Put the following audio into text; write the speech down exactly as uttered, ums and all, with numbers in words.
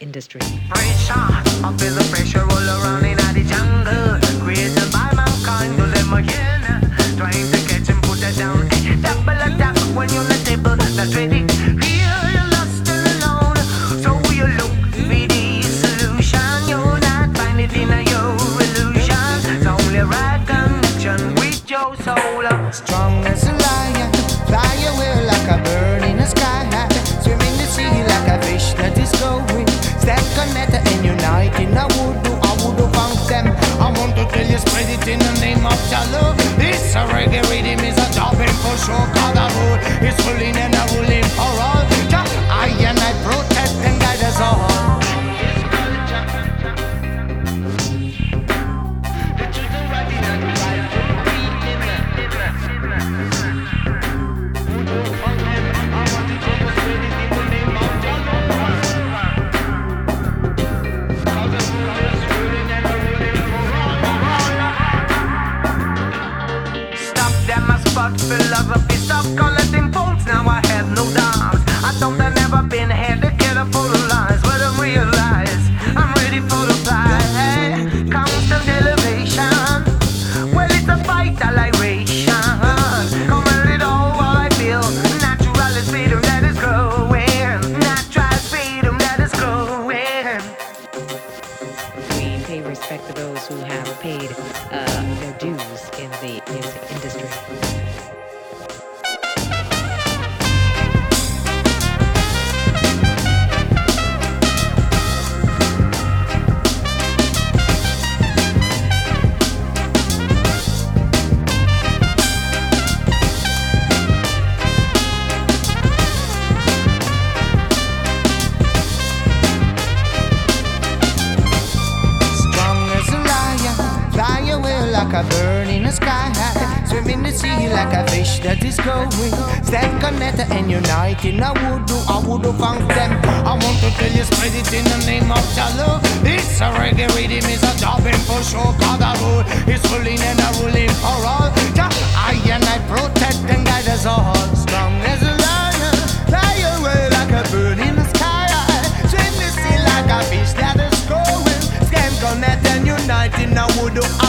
industry. Pressure, I feel the pressure all around in the jungle, created by mankind. Don't let my hand trying to catch and put that down. Eh, double attack when you're on the table, not ready. Here you're lost and alone, so you look for the solution. You're not finding it in your illusion. It's only right connection with your soul. Strong as a lion, fly away like a bird in the sky. Swim in the sea like a fish that is going. Step connected and united. I would do, I would have found them. I want to tell you, spread it in the name of Jah love. This a reggae rhythm is a jobbing for sure. Cause the road is ruling and a ruling for all. Jah, I and I protect and guide us all. Philosophy, stop collecting faults. Now I have no doubts. I thought I'd never been had to get up full of lies, but I realize I'm ready for the fight. Constant elevation. Well, it's a vital iration. Come a little while I feel natural is freedom that is growing. Natural is freedom that is growing. We pay respect to those who have paid uh, their dues in the music industry. Like a bird in the sky, swim in the sea like a fish that is going. Stand connected and united. I would do, I would have found them. I want to tell you, spread it in the name of Jah love. This a reggae rhythm is a jobbing for sure. Cause the road is ruling and a ruling for all. Jah, I and I protect and guide us all. Strong as a lion, fly away like a bird in the sky. Swim in the sea like a fish that is going. Stand connected and united. I would do.